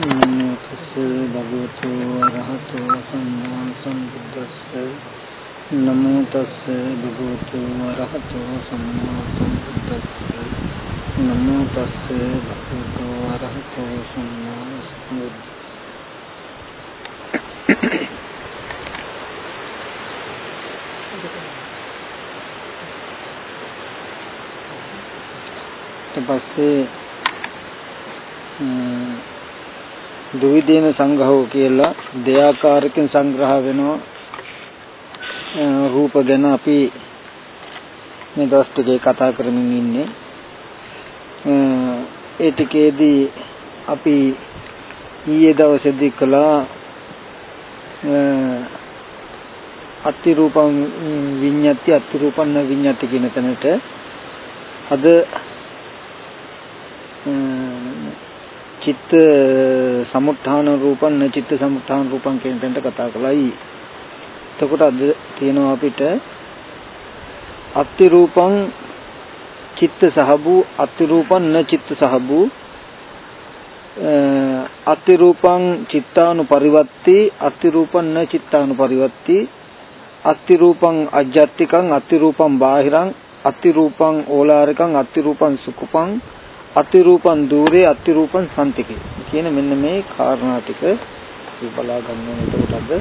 නමෝ තස්සේ භගවතු වරහතෝ සම්මා සම්බුද්දස්සේ නමෝ තස්සේ භගවතු වරහතෝ සම්මා සම්බුද්දස්සේ නමෝ තස්සේ භගවතු වරහතෝ සම්මා සම්බුද්දස්සේ. ඊපස්සේ දුවිදේන සංග්‍රහෝ කියලා දෙආකාරකින් සංග්‍රහ වෙනවා රූප ගැන. අපි මේ දවස් ටිකේ කතා කරමින් ඉන්නේ. ඒ ටිකේදී අපි ඊයේ දවසේදී කළා අතිරූපං විඤ්ඤාති අතිරූපං විඤ්ඤාති කියන තැනට. අද චිත්ත සමුත්ථාන රූපං න චිත්ත සමුත්ථාන රූපං කියන තැනට කතා කළායි. එතකොට අද තියෙනවා අපිට අත්ති රූපං චිත්ත සහබු අත්ති රූපං න චිත්ත සහබු අත්ති රූපං චිත්තානුපරිවත්ති අත්ති රූපං න චිත්තානුපරිවත්ති අත්ති රූපං අජ්ජත්තිකං අත්ති රූපං බාහිරං අත්ති රූපං ඕලාරිකං අත්ති රූපං සුකුපං අතිරූපං දූරේ අතිරූපං සම්තිකේ කියන මෙන්න මේ කාරණා ටික බලා ගන්න ඕනේ. එතකොට අද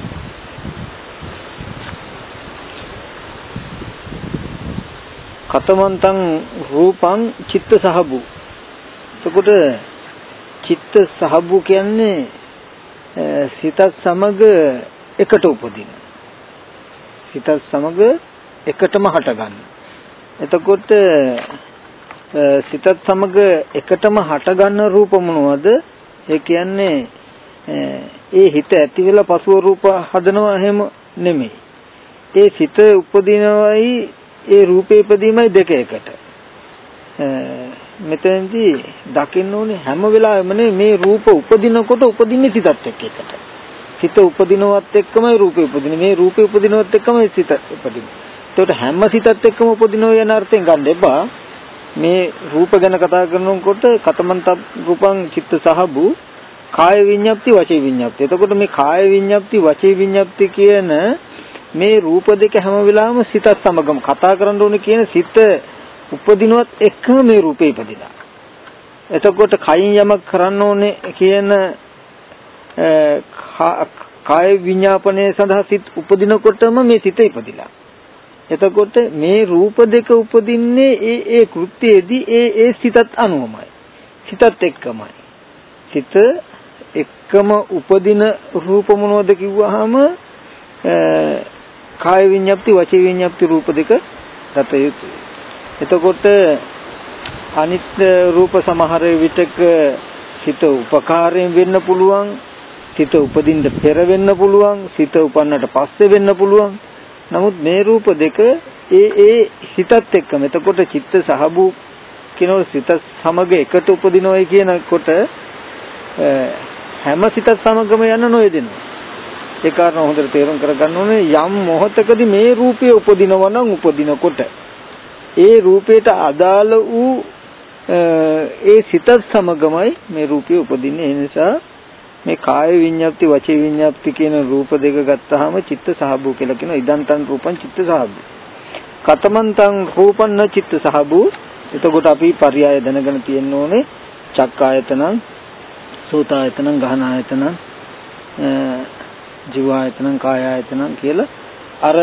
කතමන්තං රූපං චිත්ත සහබු. එතකොට චිත්ත සහබු කියන්නේ සිතත් සමග එකට උපදින, සිතත් සමග එකටම හටගන්න. එතකොට සිතත් සමග එකටම හටගන්න රූප මොනවද? ඒ කියන්නේ ඒ හිත ඇති වෙලා පසුව රූප හදනවා එහෙම නෙමෙයි. ඒ සිත උපදිනවයි ඒ රූපේ ඉපදීමයි දෙක එකට. මෙතනදී දකින්න ඕනේ හැම වෙලාවෙම මේ රූප උපදිනකොට උපදින්නේ සිතත් එක්ක එකට. සිත උපදිනවත් එක්කමයි රූපේ උපදින්නේ. මේ රූපේ උපදිනවත් එක්කමයි සිත උපදින්නේ. ඒකට හැම සිතත් එක්කම උපදිනවා යන අර්ථයෙන් ගන්න එපා. මේ රූප ගැන කතා කරනකොට කතමන්ත රූපං චිත්ත සහබු කාය විඤ්ඤාප්ති වචේ විඤ්ඤාප්ති. එතකොට මේ කාය විඤ්ඤාප්ති වචේ විඤ්ඤාප්ති කියන මේ රූප දෙක හැම වෙලාවෙම සිතත් සමගම කතා කරන්න ඕනේ. කියන සිත උපදිනවත් එක්කම මේ රූපේ ඉපදිනා. එතකොට කයින් යමක් කරන්න ඕනේ කියන කාය විඤ්ඤාපනයේ සඳහා සිත උපදිනකොටම මේ සිත ඉපදිලා. එතකොට මේ රූප දෙක උපදින්නේ ඒ කෘත්‍යයේදී ඒ සිතත් අනුවමයි, සිතත් එක්කමයි. සිත එක්කම උපදින රූප මොනවද කිව්වහම කාය විඤ්ඤාප්ති වචේ විඤ්ඤාප්ති රූප දෙක ගත යුතුයි. එතකොට අනිත් රූප සමහර විටක සිත උපකාරයෙන් වෙන්න පුළුවන්, සිත උපදින්න පෙර වෙන්න පුළුවන්, සිත උපන්නට පස්සේ වෙන්න පුළුවන්. නමුත් මේ රූප දෙක ඒ සිතත් එක්කම. එතකොට චිත්ත සහබු කියනකොට සිත සමග එකට උපදිනවයි කියනකොට හැම සිතත් සමගම යන නොයදෙනවා. ඒ කාරණා හොඳට තේරුම් කරගන්න ඕනේ. යම් මොහොතකදී මේ රූපය උපදිනවා නම් උපදිනකොට ඒ රූපයට අදාළ වූ ඒ සිතත් සමගමයි මේ රූපය උපදින්නේ. ඒ නිසා මේ කාය විඤ්ඤාප්ති වචේ විඤ්ඤාප්ති කියන රූප දෙක ගත්තාම චිත්ත සහබු කියලා කියනවා. ඉදන්තං රූපං චිත්ත සහබු. කතමන්තං රූපං න චිත්ත සහබු. එතකොට අපි පర్యాయ දැනගෙන තියෙන්න ඕනේ. චක්කායතනං, සෝතායතනං, ගහනායතනං, ජීවායතනං, කායායතනං කියලා අර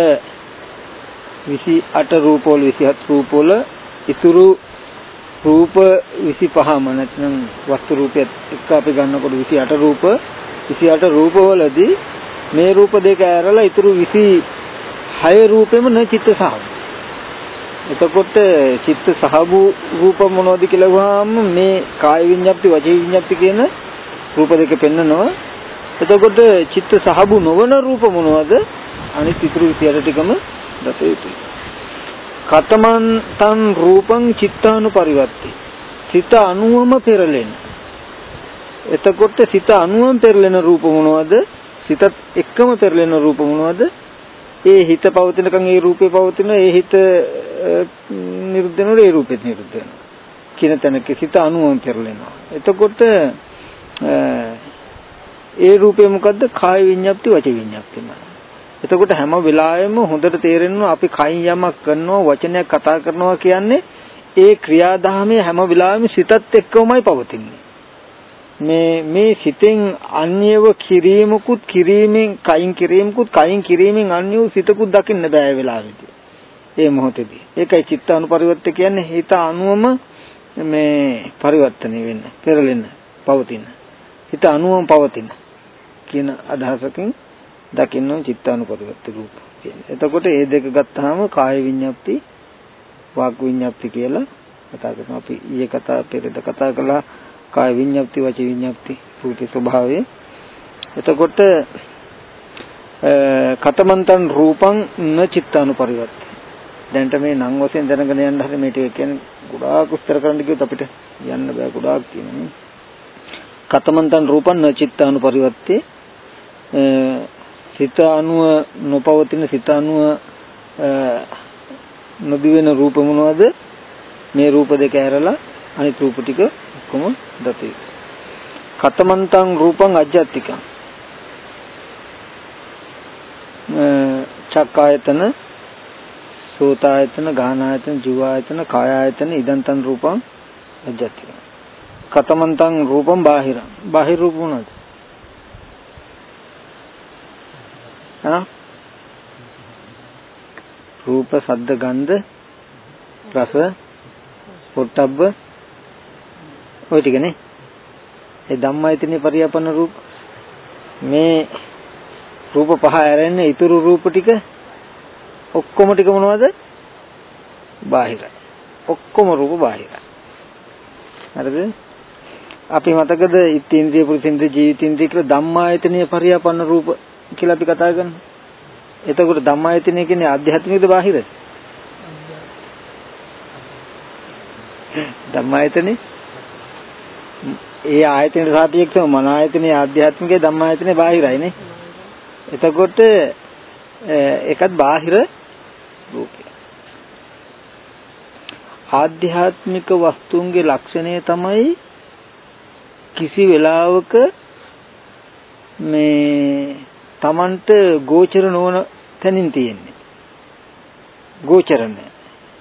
28 රූපවල 27 රූපවල ඉතුරු රූප 25ම නැත්නම් වස්තු රූපයත් එක්ක අපි ගන්නකොට 28 රූප 28 රූපවලදී මේ රූප දෙක ඇරලා ඉතුරු 26 රූපෙම න චිත්ත සහබු. එතකොට චිත්ත සහබු රූප මොනවද කියලා වහාම මේ කාය විඤ්ඤාප්ති වචේ විඤ්ඤාප්ති කියන රූප දෙක පෙන්නනවා. එතකොට චිත්ත සහබු නොවන රූප මොනවද? අනිත් ඉතුරු 28 ටිකම දත යුතුයි. කතමන්තං රූපං චිත්තානුපරිවත්ති. සිත අනුවම පෙරලෙන. එතකොට සිත අනුවම පෙරලෙන රූප මොනවද? සිතත් එක්කම පෙරලෙන රූප මොනවද? ඒ හිත පවතිනකන් ඒ රූපේ පවතින, ඒ හිත නිරුද්ධ වෙනකොට ඒ රූපෙත් නිරුද්ධ වෙනවා. කියන තැනක සිත අනුවම පෙරලෙනවා. එතකොට ඒ රූපේ මොකද්ද? කාය විඤ්ඤාප්ති වචී විඤ්ඤාප්තිමයි. එතකොට හැම වෙලාවෙම හොඳට තේරෙනවා අපි කයින් යමක් කරනවා වචනයක් කතා කරනවා කියන්නේ ඒ ක්‍රියාදාමයේ හැම වෙලාවෙම සිතත් එක්කමයි පවතින්නේ. මේ සිතෙන් අන්‍යව කිරීමකුත් කිරීමෙන් කයින් කිරීමෙන් අන්‍යව සිතකුත් දකින්න බෑ වෙලාවෙදී. ඒ මොහොතේදී. ඒකයි චිත්තානුපරිවර්තය කියන්නේ හිත අනුවම මේ පරිවර්තනය වෙන්න, පෙරලෙන්න, පවතින. හිත අනුවම පවතින කියන අදහසකින් දකින්න චිත්තානුපරිවර්ත රූප කියන්නේ. එතකොට මේ දෙක ගත්තාම කාය විඤ්ඤාප්ති, වාග් විඤ්ඤාප්ති කියලා කතා කරනවා. අපි ඊයේ පෙරේද කතා කළා කාය විඤ්ඤාප්ති, වචී විඤ්ඤාප්ති රූපේ ස්වභාවය. එතකොට කතමන්තං රූපං න චිත්තානුපරිවර්ති. දැන්ට මේ නම් වශයෙන් දැනගෙන යන්න හරි මේ ටික කියන්නේ ගොඩාක් උත්තර කරන්න කිව්වොත් අපිට යන්න බෑ, ගොඩාක් තියෙනවා. කතමන්තං රූපං න චිත්තානුපරිවර්ති. සිත අනුව නොපවතින, සිත අනුව නොදිවෙන රූප මොනවද? මේ රූප දෙක ඇරලා අනිත් රූප ටික ඔක්කොම දතේ. කතමන්තං රූපං අජ්ජත්තිකං. චක්කායතන, සෝතායතන, ගානායතන, ජීවායතන, කායායතන ඉදන්තං රූපං අජ්ජත්තිකං. කතමන්තං රූපං බාහිරං. බාහිර රූප මොනවද? රූප, ශබ්ද, ගන්ධ, රස, පොට්ටබ්බ ඔය ටිකනේ. ඒ ධම්මායතනේ පරියාපන්න රූප. මේ රූප පහ ඇරෙන්නේ ඊතුරු රූප ටික ඔක්කොම ටික මොනවද? බාහිරයි. ඔක්කොම රූප බාහිරයි. හරිද? අපි මතකද ඉත්ත්‍ේන්ද්‍රිය, පුරුෂේන්ද්‍රිය, ජීවිතේන්ද්‍රිය කියලා ධම්මායතනේ පරියාපන්න රූප කියලා අපි කතා කරනවා. එතකොට ධම්මායතනය කියන්නේ ආධ්‍යාත්මිකද බාහිරද? ධම්මායතනේ ඒ ආයතනට සාපේක්ෂව මන ආයතනේ ආධ්‍යාත්මිකයි, ධම්මායතනේ බාහිරයි නේ. එතකොට ඒකත් බාහිර රූපය. ආධ්‍යාත්මික වස්තුන්ගේ ලක්ෂණය තමයි කිසි වෙලාවක මේ Tamanට ගෝචර නොවන තැනින් තියෙන්නේ. ගෝචර නැහැ.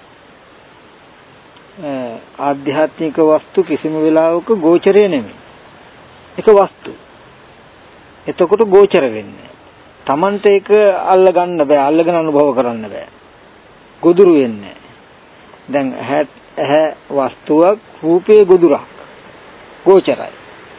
ආධ්‍යාත්මික වස්තු කිසිම වෙලාවක ගෝචරය නෙමෙයි. ඒක වස්තු. එතකොට ගෝචර වෙන්නේ. Tamanට ඒක අල්ල ගන්න බෑ, අල්ලගෙන අනුභව කරන්න බෑ. ගොදුරු වෙන්නේ. දැන් ඇහැ වස්තුවක්, රූපේ ගොදුරක්. ගෝචරයි.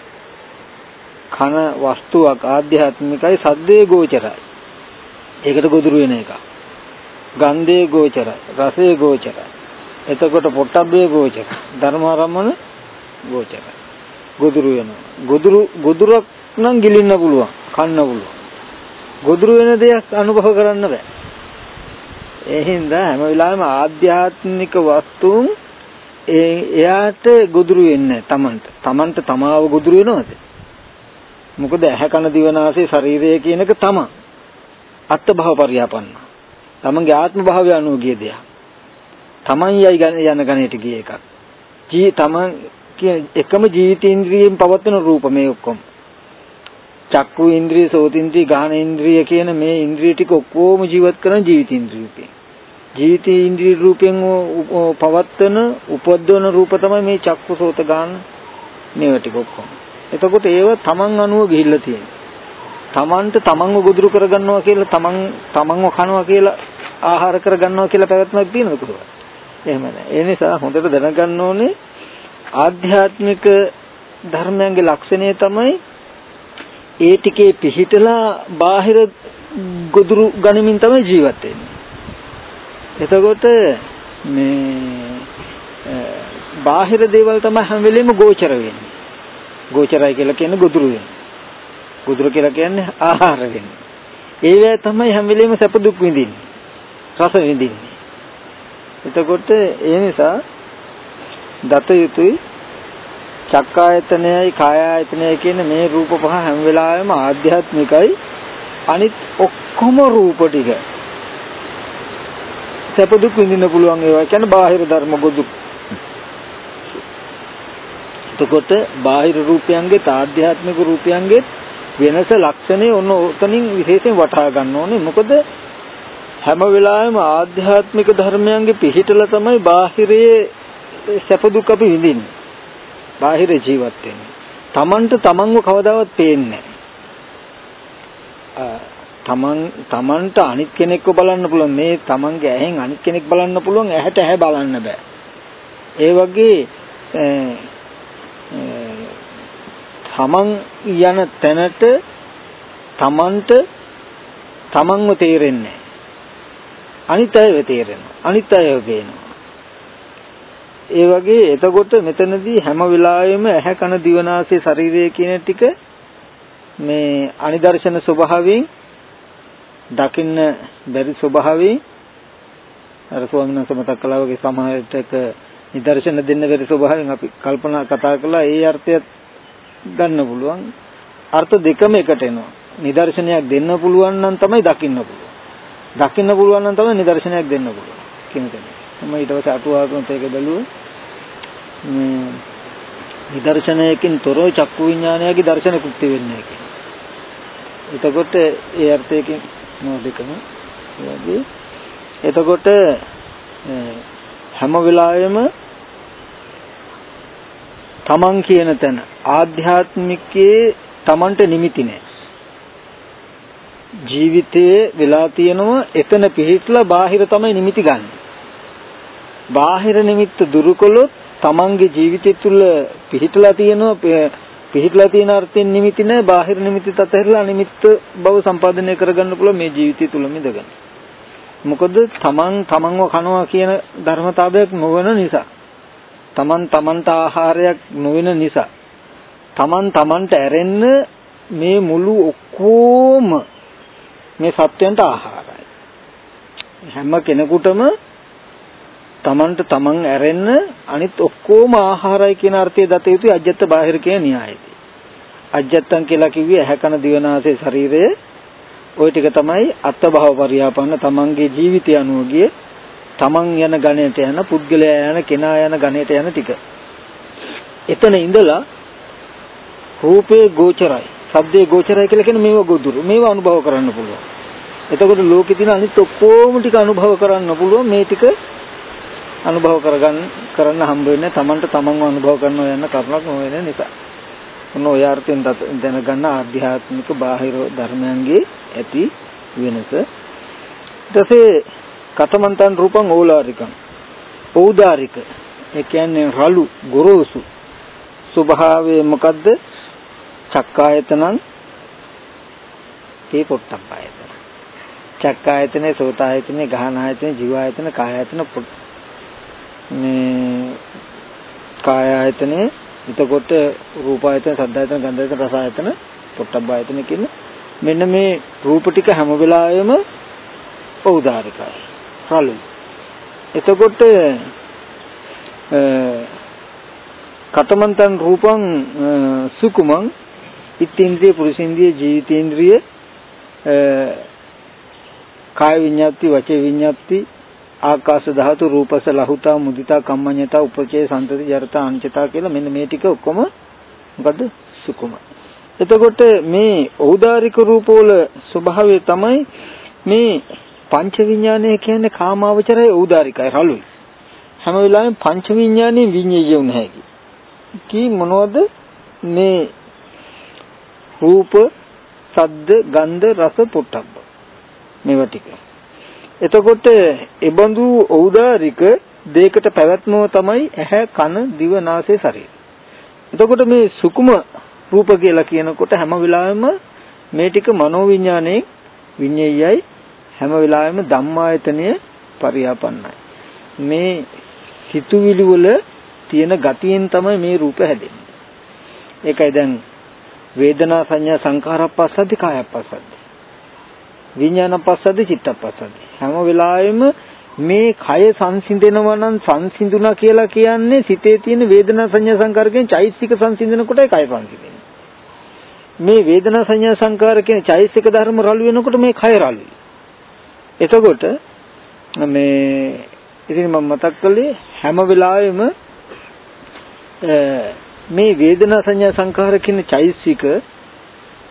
කන වස්තුවක් ආධ්‍යාත්මිකයි, සද්දේ ගෝචරයි. ඒකට ගොදුරු වෙන එක. ගන්ධේ ගෝචරයි, රසේ ගෝචරයි. එතකොට පොට්ටබ්බේ ගෝචරයි, ධර්මාරම්මන ගෝචරයි. ගොදුරු වෙනවා. ගොදුරක් නම් ගිලින්න පුළුවන්, කන්න පුළුවන්. ගොදුරු වෙන දෙයක් අනුභව කරන්න බෑ. ඒ හින්දා හැම වෙලාවෙම ආධ්‍යාත්මික වස්තුන් එයාට ගොදුරු වෙන්නේ තමන්ට තමාව ගොදුරු වෙනවද? මොකද ඇහැ කන දිව නාසය ශරීරය කියන එක තම අත්භව පරියාපන්න. තමන්ගේ ආත්ම භාවය අනුව ගිය දෙයක්. තමන් යන ගණයට ගිය එකක්. තමන් එකම ජීවිතේන්ද්‍රියෙන් පවත්වන රූප මේ ඔක්කොම. චක්කු ඉන්ද්‍රිය, සෝතින්ද්‍රිය, ගාහන ඉන්ද්‍රිය කියන මේ ඉන්ද්‍රිය ටික ඔක්කොම ජීවත් කරන ජීවිතේන්ද්‍රිය රූපේ. ජීවිතේන්ද්‍රිය රූපෙන් පවත්වන උපද්දවන රූප තමයි මේ චක්කු, සෝත, ගාහන මේවා ටික ඔක්කොම. එතකොට ඒව තමන් අනුව ගිහිල්ලා තියෙනවා. තමන්ට තමන්ව ගොදුරු කරගන්නවා කියලා, තමන්ව කනවා කියලා, ආහාර කරගන්නවා කියලා පැවැත්මක් තියෙනවද කොහොමද? එහෙම නැහැ. ඒ නිසා හොඳට දැනගන්න ඕනේ ආධ්‍යාත්මික ධර්මයන්ගේ ලක්ෂණය තමයි ඒ ටිකේ පිහිටලා බාහිර ගොදුරු ගනිමින් තමයි ජීවත් වෙන්නේ. එතකොට මේ බාහිර දේවල් තමයි හැම වෙලෙම ගෝචර වෙන්නේ. ගෝචරයි කියලා කියන්නේ ගොදුරු වෙන්නේ. ගොදුරු කියලා කියන්නේ ආහාර වෙන්නේ. ඒවැ තමයි හැම වෙලෙම සැප දුක් විඳින්නේ. රස විඳින්නේ. එතකොට ඒ නිසා දත යුතුයි චක්කායතනයයි කායායතනයයි කියන මේ රූප පහ හැම වෙලාවෙම ආධ්‍යාත්මිකයි. අනිත් ඔක්කොම රූප ටික සැප දුක් විඳින්න පුළුවන් ඒවා කියන්නේ බාහිර ධර්ම ගොදුරු. එතකොට බාහිර රූපයන්ගේ ආධ්‍යාත්මික රූපයන්ගේ වෙනස ලක්ෂණේ ඔන්න උතනින් විශේෂයෙන් වටහා ගන්න ඕනේ. මොකද හැම වෙලාවෙම ආධ්‍යාත්මික ධර්මයන්ගේ පිහිටලා තමයි බාහිරයේ සැප දුක් අපි විඳින්නේ. බාහිර ජීවත් වෙන්නේ. Tamanට tamanව කවදාවත් පේන්නේ නැහැ. Tamanට අනිත් කෙනෙක්ව බලන්න පුළුවන්. මේ Tamanගේ ඇහෙන් අනිත් කෙනෙක් බලන්න පුළුවන්. ඇහැට ඇහැ බලන්න බෑ. ඒ වගේ Taman යන තැනට Tamanට tamanව තේරෙන්නේ නැහැ. අනිත් අයව තේරෙනවා. අනිත් අයව පේනවා. ඒ වගේ එතකොට මෙතනදී හැම වෙලාවෙම ඇහැ කන දිව නාසය ශරීරය කියන ටික මේ අනිදර්ශන ස්වභාවයෙන් දකින්න බැරි ස්වභාවයෙන් අර ස්වාමීන් වහන්සේ මතක් කළා වගේ සමහරටක නිදර්ශන දෙන්න බැරි ස්වභාවයෙන් අපි කල්පනා කතා කළා. ඒ අර්ථයත් ගන්න පුළුවන්. අර්ථ දෙකම එකට එනවා. නිදර්ශනයක් දෙන්න පුළුවන් නම් තමයි දකින්න පුළුවන්. දකින්න පුළුවන් නම් තමයි නිදර්ශනයක් දෙන්න පුළුවන් කියන එක. මම ඊට පස්සේ අටුවාවකට ඒක බැලුවා. නිදර්ශනයකින් තොරව චක්කු විඥානයගේ දර්ශනකුත් වෙන්නේ නැහැ කියන්නේ. එතකොට ඒ අර්ථයකින් මොකදකම වගේ එතකොට හැම වෙලාවෙම තමන් කියන තැන ආධ්‍යාත්මිකයේ තමන්ට නිමිති නැහැ. ජීවිතයේ වෙලා තියෙනවා එතන පිහිටලා බාහිර තමයි නිමිති ගන්න. බාහිර නිමිත්ත දුරු කළොත් තමන්ගේ ජීවිතය තුළ පිහිටලා තියෙන අර්ථයෙන් නිමිති නැහැ. බාහිර නිමිති තතහැරලා නිමිත්ත බව සම්පාදනය කරගන්න පුළුවන් මේ ජීවිතය තුළ මිදගෙන. මොකද තමන්ව කනවා කියන ධර්මතාවයක් නොවන නිසා. තමන්ට ආහාරයක් නොවන නිසා. තමන්ට ඇරෙන්න මේ මුළු ඔක්කොම මේ සත්‍යයන්ට ආහාරයි. හැම කෙනෙකුටම තමන් ඇරෙන්න අනිත් ඔක්කොම ආහාරයි කියන අර්ථය දත යුතුයි අජ්ජත් බාහිර කියන න්‍යායයේදී. අජ්ජත්තන් කියලා කිව්වේ ඇහැ කන දිව නාසය ශරීරය. ওই ටික තමයි අත්භව පරියාපන්න තමන්ගේ ජීවිතය අනුව ගිය තමන් යන ගණයට යන පුද්ගලයා යන කෙනා යන ගණයට යන ටික. එතන ඉඳලා රූපේ ගෝචරයි, ශබ්දේ ගෝචරයි කියලා කියන මේව ගොදුරු. මේව අනුභව කරන්න පුළුවන්. එතකොට ලෝකේ තියෙන අනිත් ඔක්කොම ටික අනුභව කරන්න පුළුවන්. මේ ටික අනුභව කරන්න හම්බ වෙන්නේ තමන්ට තමන්ව අනුභව කරනවා යන කරුණක් නොවන නිසා. මොන ඔය අර්ථයෙන් දැනගන්න ආධ්‍යාත්මික බාහිර ධර්මයන්ගේ ඇති වෙනස. ඊටසේ කතමන්තන් රූපං ඕලාරිකං. ඖදාරික. ඒ කියන්නේ රළු ගොරෝසු ස්වභාවය මොකද්ද? චක්කායතනං තේ පොට්ටබ්බායතන. චක්කායතනේ, සෝතායතනේ, ගහනායතනේ, ජීවායතන, කායායතන මේ කායායතනේ, එතකොට රූපායතන, සද්ධායතන, ගන්ධායතන, රසායතන, පොට්ටබ්බායතන කියන මෙන්න මේ රූප ටික හැම වෙලාවෙම ඖදාරිකයි. රළු. එතකොට කතමන්තං රූපං සුකුමං ඉත්ත්‍ේන්ද්‍රිය, පුරුෂේන්ද්‍රිය, ජීවිතේන්ද්‍රිය, කාය විඤ්ඤාති, වචේ විඤ්ඤාති, ආකාශ ධාතු, රූපස, ලහුතා, මුදිතා, කම්මඤ්ඤතා, උපචේ, සන්තති, ජරතා, අනිච්චතා කියලා මෙන්න මේ ටික ඔක්කොම මොකද්ද? සුකුම. එතකොට මේ ඖදාරික රූපවල ස්වභාවය තමයි මේ පංච විඥානය කියන්නේ කාමාවචරය ඖදාරිකයි, රළුයි. හැම වෙලාවෙම පංච විඥානේ විඤ්ඤාය වුණ හැකි. කී මොනවද? මේ රූප, ශබ්ද, ගන්ධ, රස, පොට්ටබ්බ. මේවා ටික. එතකොට ඒබඳු ඖදාරික දෙයකට පැවැත්මව තමයි ඇහැ, කන, දිව, නාසය, ශරීරය. එතකොට මේ සුකුම රූප කියලා කියනකොට හැම වෙලාවෙම මේ ටික මනෝවිඤ්ඤාණයෙන් විඤ්ඤායයි. හැම වෙලාවෙම ධම්මායතනය පරියාපන්නයි. මේ සිතුවිලි වල තියෙන ගතියෙන් තමයි මේ රූප හැදෙන්නේ. ඒකයි දැන් වේදනා සංඥා සංඛාරප්පස්සද්දි කායප්පස්සද්දි විඥානප්පස්සද්දි චිත්තප්පස්සද්දි. හැම වෙලාවෙම මේ කය සංසිඳෙනවා නම් සංසිඳුණා කියලා කියන්නේ සිතේ තියෙන වේදනා සංඥා සංකාරකෙන් චෛතසික සංසිඳන කොටයි කය සංසිඳෙන්නේ. මේ වේදනා සංඥා සංකාර කියන චෛතසික ධර්ම රළු වෙනකොට මේ කය රළුයි. එතකොට මේ ඉතින් මම මතක් කළේ හැම වෙලාවෙම මේ වේදනා සංඥා සංකාර කියන චෛතසික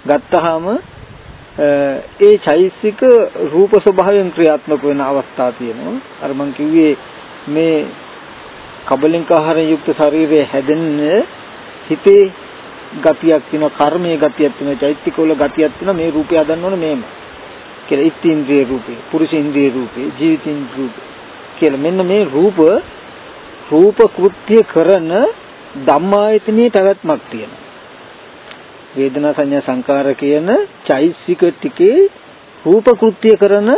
ගත්තාම ඒ චෛතසික රූප ස්වභාවයෙන් ක්‍රියාත්මක වෙන අවස්ථා තියෙනවා. අර මං කිව්වේ මේ කබලින්ක ආහාරයෙන් යුක්ත ශරීරය හැදෙන්නේ හිතේ ගතියක් තියෙනවා, කර්මයේ ගතියක් තියෙනවා, චෛතසිකවල ගතියක් තියෙනවා. මේ රූපය හදන්න ඕනේ මේම කියලා. ඉත්ත්‍ින්ද්‍රිය රූපේ, පුරුෂ ඉන්ද්‍රිය රූපේ, ජීවිතින්ද්‍රිය රූපේ කියලා. මෙන්න මේ රූප කෘත්‍ය කරන ධම්මායතනයේ පැවැත්මක් තියෙනවා. වේදනා සංඥා සංකාර කියන චෛතසික ටිකේ රූප කෘත්‍ය කරන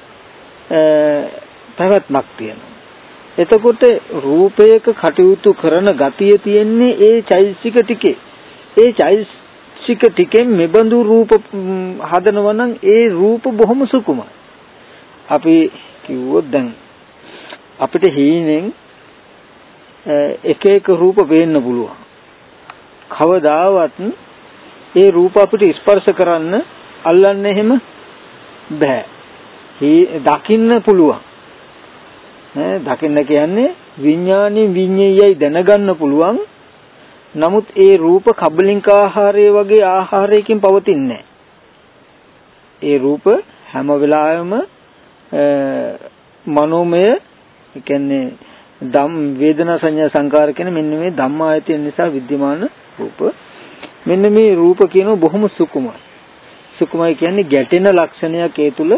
පැවැත්මක් තියෙනවා. එතකොට රූපයක කටයුතු කරන ගතිය තියෙන්නේ ඒ චෛතසික ටිකේ. ඒ චෛතසික ටිකෙන් මෙබඳු රූප හදනවා නම් ඒ රූප බොහොම සුකුමයි. අපි කිව්වොත් දැන් අපිට හීනෙන් එක එක රූප පේන්න පුළුවන්. කවදාවත් ඒ රූප අපිට ස්පර්ශ කරන්න අල්ලන්න එහෙම බෑ. දකින්න පුළුවන්. දකින්න කියන්නේ විඥානේ විඤ්ඤයයි දැනගන්න පුළුවන්. නමුත් ඒ රූප කබලින්ක ආහාරය වගේ ආහාරයකින් පවතින්නේ නැහැ. ඒ රූප හැම වෙලාවෙම මනෝමය කියන්නේ වේදනා සංඥා සංකාර කියන මෙන්න මේ ධම්මායතන නිසා විද්‍යමාන රූප. මෙන්න මේ රූප කියන බොහොම සුකුමයි. සුකුමයි කියන්නේ ගැටෙන ලක්ෂණයක් ඒ තුල.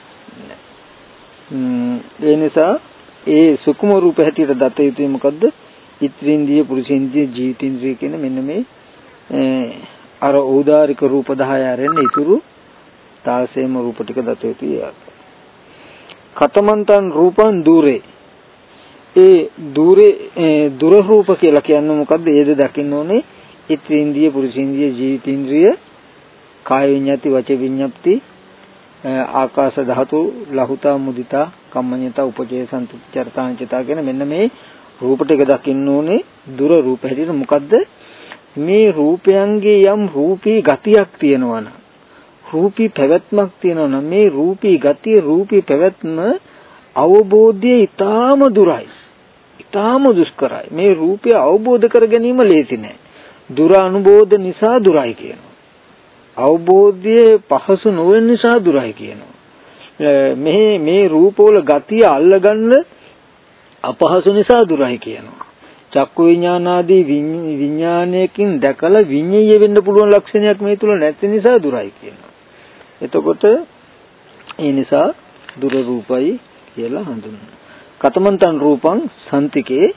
ඒ නිසා ඒ සුකුම රූප හැටියට දත යුතුයි මොකද්ද? ඉත්ත්‍රින්ද්‍රිය, පුරුෂේන්ද්‍රිය, ජීවිතින්ද්‍රිය කියන මෙන්න මේ අර ඕදාරික රූප 10 ආරෙන්න ඉතුරු 16ම රූප ටික දත යුතුයි. කතමන්තං රූපං දුරේ. ඒ දුර රූප කියලා කියන්නේ මොකද්ද? ඒද දකින්න ඕනේ ඉත්ත්‍රින්ද්‍රිය, පුරුෂේන්ද්‍රිය, ජීවිතින්ද්‍රිය, කාය විඤ්ඤාති, වච විඤ්ඤාප්ති, ආකාශ ධාතු, ලහුතා, මුදිතා, කම්මඤ්ඤතා, උපචේ සම්පති, චර්තාංචතා කියන මෙන්න මේ රූප ටික දකින්න ඕනේ දුර රූප හැටියට. මොකද්ද? මේ රූපයන්ගේ යම් රූපී ගතියක් තියෙනවා නම්, රූපී පැවැත්මක් තියෙනවා නම් මේ රූපී ගතිය, රූපී පැවැත්ම අවබෝධය ඊටාම දුරයි. ඊටාම දුෂ්කරයි. මේ රූපය අවබෝධ කර ගැනීම ලේසි නෑ. දුර අනුබෝධ නිසා දුරයි කියනවා. අවබෝධයේ පහසු නොවන නිසා දුරයි කියනවා. මේ රූපවල ගතිය අල්ලගන්න අපහසු නිසා දුරයි කියනවා. චක්කු විඥානාදී විඥානයකින් දැකලා විඤ්ඤය වෙන්න පුළුවන් ලක්ෂණයක් මේ තුල නැති නිසා දුරයි කියනවා. එතකොට ඒ නිසා දුර රූපයි කියලා හඳුන්වනවා. කතමන්තං රූපං සම්තිකේ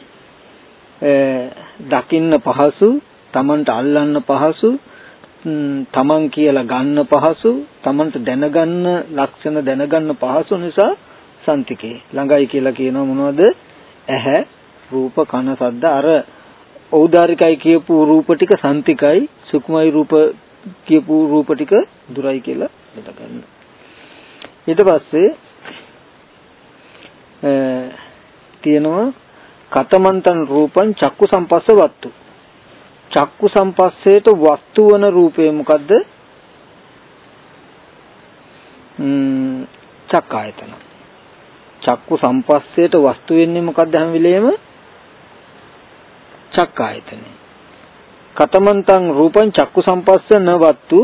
දකින්න පහසු, තමන්ට අල්ලන්න පහසු, තමන් කියලා ගන්න පහසු, තමන්ට දැනගන්න ලක්ෂණ දැනගන්න පහසු නිසා සම්තිකේ ළඟයි කියලා කියනවා. මොනවද? ඇහැ, රූප, කන, ශබ්ද. අර ඖදාරිකයි කියපු රූප ටික සම්තිකයි, සුකුමයි රූප කියපු රූප ටික දුරයි කියලා හිතගන්න. ඊට පස්සේ තියෙනවා කතමන්තං රූපං චක්කු සම්පස්ස වත්තු. චක්කු සම්පස්සේට වස්තු වන රූපය මොකද්ද? චක්කායතන. චක්කු සම්පස්සේට වස්තු වෙන්නේ මොකද්ද හැම වෙලේම? චක්කායතනෙ. කතමන්තං රූපං චක්කු සම්පස්ස න වත්තු.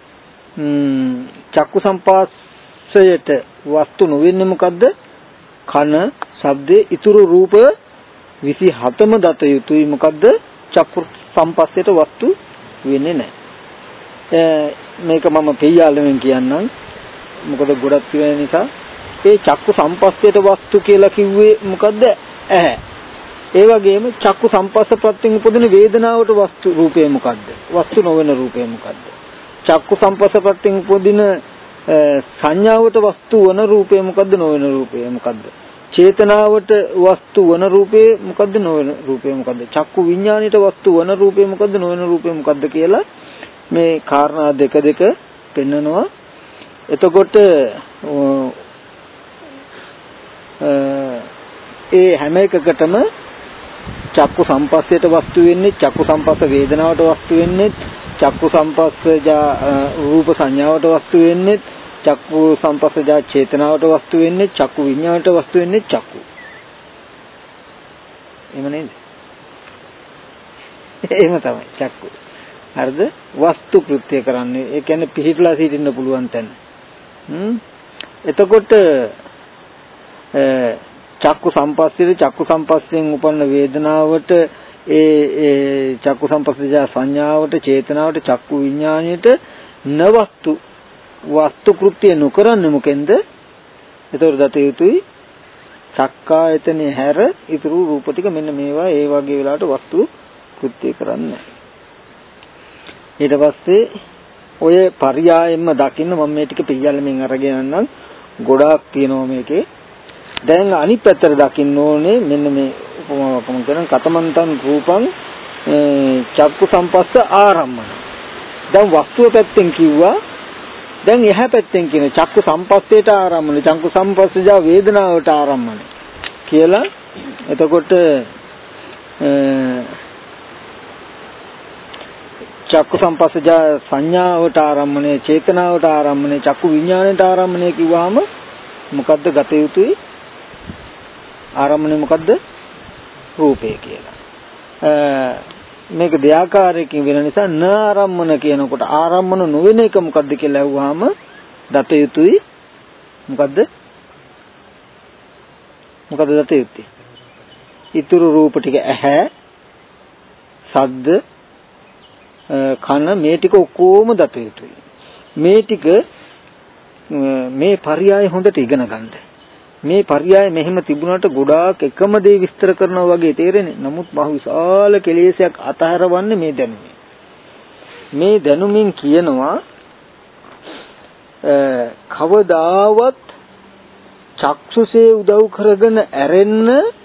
චක්කු සම්පස්සයට වස්තු නොවෙන්නේ මොකද්ද? කන, ශබ්දේ, ඉතුරු රූප 27ම දත යුතුයි. මොකද්ද? චක්කු සම්පස්සයට වස්තු වෙන්නේ නැහැ. මේක මම පියාලෙන් කියන්නම්. මොකද ගොඩක් තියෙන නිසා. ඒ චක්කු සම්පස්සයට වස්තු කියලා කිව්වේ මොකද්ද? ඇහැ. ඒ වගේම චක්කු සම්පස්ස ප්‍රත්‍යයෙන් උපදින වේදනාවට වස්තු රූපය මොකද්ද? වස්තු නොවන රූපය මොකද්ද? චක්කු සම්පස්ස ප්‍රත්‍යයෙන් උපදින සංඥාවට වස්තු වන රූපය මොකද්ද? නොවන රූපය මොකද්ද? චේතනාවට වස්තු වන රූපේ මොකද්ද? නොවන රූපේ මොකද්ද? චක්කු විඥාණයට වස්තු වන රූපේ මොකද්ද? නොවන රූපේ මොකද්ද කියලා මේ කාරණා දෙක පෙන්නනවා. එතකොට ඒ හැම එකකටම චක්කු සම්පස්සයට වස්තු වෙන්නේ, චක්කු සම්පස්ස වේදනාවට වස්තු වෙන්නේ, චක්කු සම්පස්සජා රූප සංඥාවට වස්තු වෙන්නේ, චක්කු සම්පස්සජා චේතනාවට වස්තු වෙන්නේ, චක්කු විඤ්ඤාණයට වස්තු වෙන්නේ චක්කු. එහෙම නේද? එහෙම තමයි චක්කු. හරිද? වස්තු කෘත්‍ය කරන්නේ. ඒ කියන්නේ පිහිටලා සිටින්න පුළුවන් තැන. එතකොට චක්කු සම්පස්යෙන් උපන්න වේදනාවට ඒ චක්කු සම්පස්සජා සංඥාවට චේතනාවට චක්කු විඥාණයට වස්තු කෘත්‍ය නොකරන්නේ මොකෙන්ද? එතකොට දත යුතුයි චක්කායතනේ හැර ඉතුරු රූප ටික මෙන්න මේවා ඒ වගේ වෙලාවට වස්තු කෘත්‍ය කරන්නේ. ඊට පස්සේ ඔය පරියායෙන්ම දකින්න මම මේ ටික පිළියල්ලමින් අරගෙන යන්නම්. ගොඩාක් තියෙනවා මේකේ. දැන් අනිත් පැත්තට දකින්න ඕනේ මෙන්න මේ උපමාවකම කරන කතමන්තං රූපං චක්කු සම්පස්ස ආරම්මන. දැන් වස්තුව පැත්තෙන් කිව්වා. දැන් එහා පැත්තෙන් කියන චක්කු සම්පස්සේට ආරම්මන, චක්කු සම්පස්සජා වේදනාවට ආරම්මන කියලා. එතකොට චක්කු සම්පස්සජා සංඥාවට ආරම්මනේ, චේතනාවට ආරම්මනේ, චක්කු විඥාණයට ආරම්මනේ කිව්වහම මොකද්ද ගත යුතුයි? ආරම්මනේ මොකද්ද? රූපේ කියලා. මේක දෙආකාරයකින් වෙන නිසා න ආරම්මන කියනකොට ආරම්මන නොවන එක මොකද්ද කියලා අහුවාම දත යුතුයි මොකද්ද? මොකද්ද දත යුත්තේ? ඊතුරු රූප ටික ඇහැ, ශබ්ද, කන මේ ටික ඔක්කොම දත යුතුයි. මේ ටික මේ පරියාය හොඳට ඉගෙන ගන්න. මේ පරියාය මෙහෙම තිබුණාට ගොඩාක් එකම දේ විස්තර කරනවා වගේ තේරෙන්නේ. නමුත් බහු විශාල කෙලෙසයක් අතහැරවන්නේ මේ දැනුමින්. මේ දැනුමින් කියනවා කවදාවත් චක්ෂුසේ උදව් කරගෙන ඇරෙන්න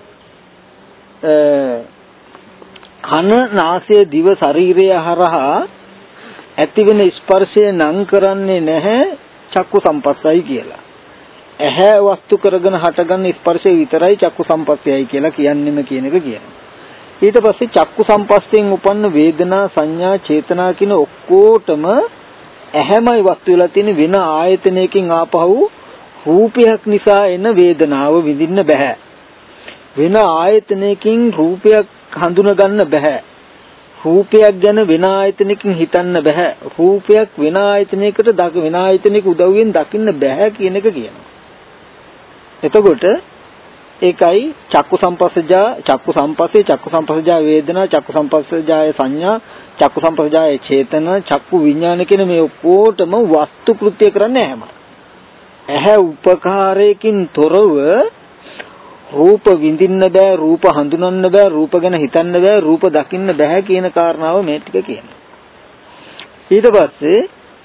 කන, නාසය, දිව, ශරීරය හරහා ඇතිවෙන ස්පර්ශය නම් කරන්නේ නැහැ චක්කු සම්පස්සයි කියලා. ඇහැ වස්තු කරගෙන හටගන්න ස්පර්ශය විතරයි චක්කු සම්පස්සයයි කියලා කියන්නේම කියන එක කියනවා. ඊට පස්සේ චක්කු සම්පස්සයෙන් උපන්න වේදනා, සංඥා, චේතනා කියන ඔක්කොටම ඇහැමයි වස්තු වෙලා තියෙන වෙන ආයතනයකින් ආපහු රූපයක් නිසා එන වේදනාව විඳින්න බෑ. වෙන ආයතනයකින් රූපයක් හඳුනා ගන්න බෑ. රූපයක් ගැන වෙන ආයතනයකින් හිතන්න බෑ. රූපයක් වෙන ආයතනයකට වෙන ආයතනයක උදව්වෙන් දකින්න බෑ කියන එක කියනවා. එතකොට ඒකයි චක්කු සම්පස්සේ වේදනා, චක්කු සම්පස්සජාය සංඥා, චක්කු සම්පස්සජාය චේතන, චක්කු විඥාන කියන මේ ඔක්කොටම වස්තු කෘත්‍ය කරන්නේ ඇහැම. ඇහැ උපකාරයකින් තොරව රූප විඳින්න බෑ, රූප හඳුනන්න බෑ, රූප ගැන හිතන්න බෑ, රූප දකින්න බෑ කියන කාරණාව මේ ටික කියනවා. ඊට පස්සේ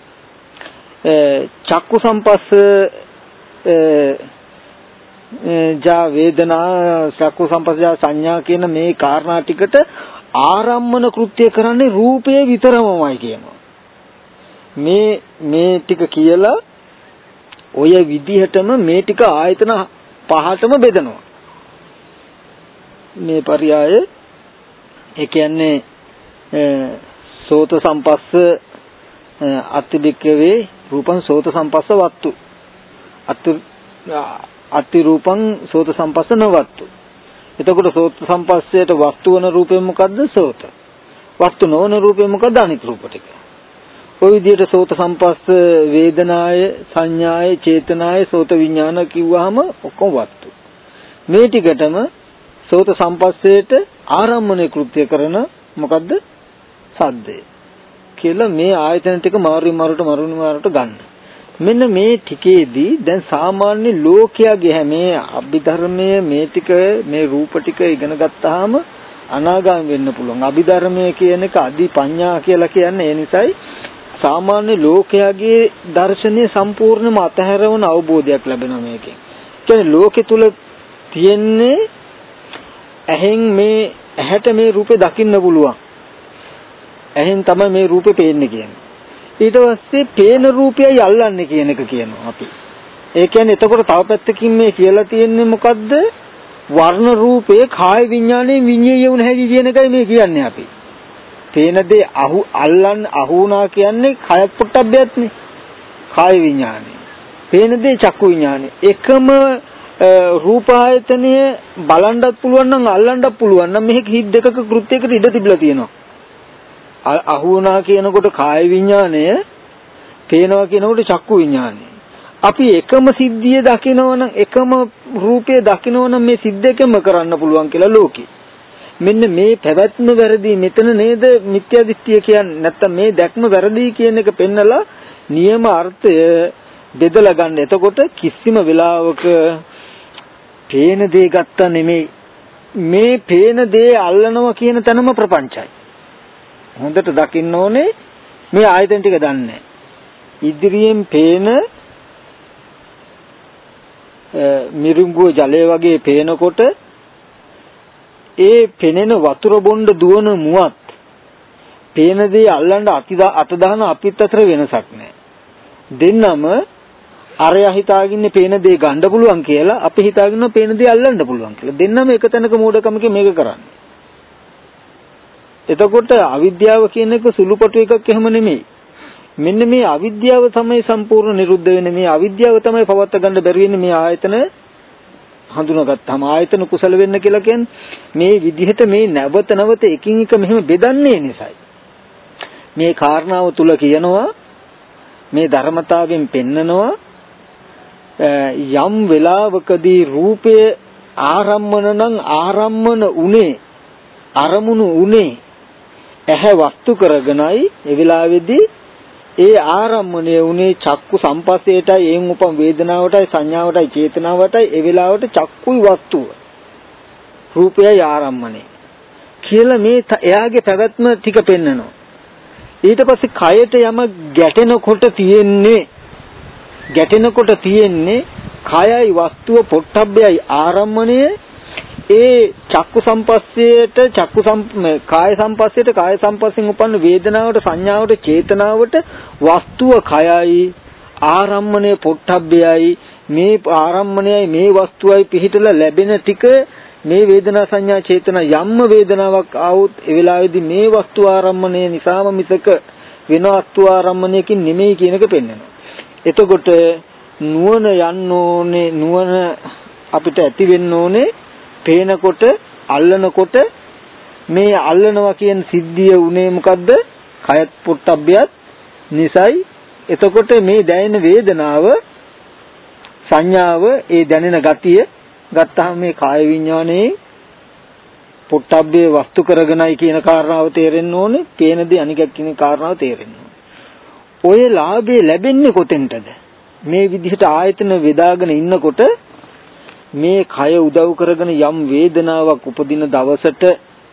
චක්කු සම්පස්ස ජා වේදනා, චක්කු සම්පස්සජා සංඥා කියන මේ කාරණා ටිකට ආරම්මන කෘත්‍ය කරන්නේ රූපය විතරමයි කියනවා. මේ ටික කියලා ඔය විදිහටම මේ ටික ආයතන පහටම බෙදනවා. මේ පරියාය ඒ කියන්නේ සෝත සම්පස්ස අත්තිබික්කවේ රූපං සෝත සම්පස්ස වත්තු අත්ති රූපං සෝත සම්පස්ස නවත්තු. එතකොට සෝත සම්පස්සයට වස්තු වන රූපය මොකද්ද? සෝත. වස්තු නොවන රූපය මොකද්ද? අනිත් රූප ටික. ඔය විදිහට සෝත සම්පස්ස වේදනාය, සංඥාය, චේතනාය, සෝත විඥාන කිව්වහම ඔක්කොම වස්තු. මේ ටිකටම සෝත සම්පස්සයට ආරම්මණය කෘත්‍ය කරන මොකද්ද? සද්දය කියලා මේ ආයතන ටික මාරුවට ගන්න. මෙන්න මේ ටිකේදී දැන් සාමාන්‍ය ලෝකයාගේ මේ අභිධර්මයේ මේ ටික මේ රූප ටික ඉගෙන ගත්තාම අනාගාමී වෙන්න පුළුවන්. අභිධර්මය කියන එක අදි පඤ්ඤා කියලා කියන්නේ ඒ නිසායි සාමාන්‍ය ලෝකයාගේ දර්ශනය සම්පූර්ණයෙන්ම අතහැරවන අවබෝධයක් ලැබෙනවා මේකෙන්. කියන්නේ ලෝකෙ තුල තියෙන්නේ ඇහෙන් මේ ඇහැට මේ රූපේ දකින්න පුළුවන්. ඇහෙන් තමයි මේ රූපේ පේන්නේ කියන්නේ. ඊට පස්සේ පේන රූපයයි අල්ලන්නේ කියන එක කියනවා අපි. ඒ කියන්නේ එතකොට තව පැත්තකින් මේ කියලා තියෙන්නේ මොකද්ද? වර්ණ රූපේ කාය විඥාණයෙන් විඤ්ඤාණය වුණ හැටි කියන එකයි මේ කියන්නේ අපි. පේන දේ අහුණා කියන්නේ කාය පොට්ටබ්බයත්නේ. කාය විඥාණය. පේන දේ චක්කු විඥාණය. එකම රූප ආයතනය බලන්නත් පුළුවන් නම් අල්ලන්නත් පුළුවන් නම් මේක හිත් දෙකක කෘත්‍යයකට ඉඩ තිබිලා තියෙනවා. අහුණා කියනකොට කාය විඥාණය, පේනවා කියනකොට චක්කු විඥාණය. අපි එකම සිද්ධිය දකිනවනම්, එකම රූපය දකිනවනම් මේ සිද්දකම කරන්න පුළුවන් කියලා ලෝකේ. මෙන්න මේ පැවැත්ම වැරදි, මෙතන නේද මිත්‍යා දෘෂ්ටිය කියන්නේ. නැත්තම් මේ දැක්ම වැරදි කියන එක පෙන්නලා නියම අර්ථය බෙදලා ගන්න. එතකොට කිසිම වෙලාවක පේන දේ ගත්තා නෙමෙයි, මේ පේන දේ අල්ලනවා කියන තැනම ප්‍රපංචයි. හොඳට දකින්න ඕනේ මේ ආයතන ටික දන්නේ. ඉදිරියෙන් පේන මිරිඟුව ජලය වගේ පේනකොට ඒ පෙනෙන වතුර බොණ්ඩ දුවන මුවත් පේන දේ අල්ලන්න අත දාන අපිත් අතර වෙනසක් නැහැ. දෙන්නම අරයා හිතාගින්නේ පේන දේ ගන්න පුළුවන් කියලා, අපි හිතාගිනවා පේන දේ අල්ලන්න පුළුවන් කියලා. දෙන්නම එක තැනක මෝඩකමකින් මේක කරන්නේ. එතකොට අවිද්‍යාව කියන එක සුළුපටු එකක් එහෙම නෙමෙයි. මෙන්න මේ අවිද්‍යාව තමයි සම්පූර්ණ නිරුද්ධ වෙන්නේ. මේ අවිද්‍යාව තමයි පවත් ගන්න බැරි වෙන්නේ මේ ආයතන හඳුනාගත්තාම. ආයතන කුසල වෙන්න කියලා කියන්නේ මේ විදිහට මේ නැවත නැවත එකින් එක මෙහෙම බෙදන්නේ නිසායි. මේ කාරණාව තුල කියනවා, මේ ධර්මතාවයෙන් පෙන්නනවා, යම් වෙලාවකදී රූපය ආරම්මන නම් ආරම්මන උනේ, අරමුණු උනේ ඇහැ වස්තු කරගෙනයි. ඒ වෙලාවේදී ඒ ආරම්මණය උනේ චක්කු සම්පස්සේටයි, එයින් උපම් වේදනාවටයි, සංඥාවටයි, චේතනාවටයි. ඒ වෙලාවට චක්කුයි වස්තුව, රූපයයි ආරම්මණය කියලා මේ එයාගේ පැවැත්ම ටික පෙන්නනවා. ඊට පස්සේ කයට යම ගැටෙනකොට තියෙන්නේ කයයි වස්තුව පොට්ටබ්බයයි ආරම්මණය. ඒ චක්කු සම්පස්සේට කාය සම්පස්සේට, කාය සම්පස්සෙන් උපන්න වේදනාවට, සංඥාවට, චේතනාවට වස්තුව කයයි, ආරම්මණය පොට්ටබ්බයයි. මේ ආරම්මණයයි මේ වස්තුවයි පිහිටලා ලැබෙන ටික මේ වේදනා, සංඥා, චේතනා යම්ම වේදනාවක් ආවොත් ඒ වෙලාවේදී මේ වස්තු ආරම්මණය නිසාම මිසක වෙන වස්තු ආරම්මණයකින් නෙමෙයි කියන එක පෙන්වනවා. එතකොට නුවණ යන්න ඕනේ, නුවණ අපිට ඇති වෙන්න ඕනේ. පේනකොට, අල්ලනකොට මේ අල්ලනවා කියන සිද්ධිය උනේ මොකද්ද? කයත් පොට්ටබ්බයත් නිසයි. එතකොට මේ දැනෙන වේදනාව, සංඥාව, ඒ දැනෙන ගතිය ගත්තාම මේ කාය විඥානයේ පොට්ටබ්බේ වස්තු කරගෙනයි කියන කාරණාව තේරෙන්න ඕනේ. පේන දේ අනිකක් කියන කාරණාව තේරෙන්න ඕනේ. ඔය ලාභේ ලැබෙන්නේ කොතෙන්ටද? මේ විදිහට ආයතන වේදාගෙන ඉන්නකොට මේ කය උදව් කරගෙන යම් වේදනාවක් උපදින දවසට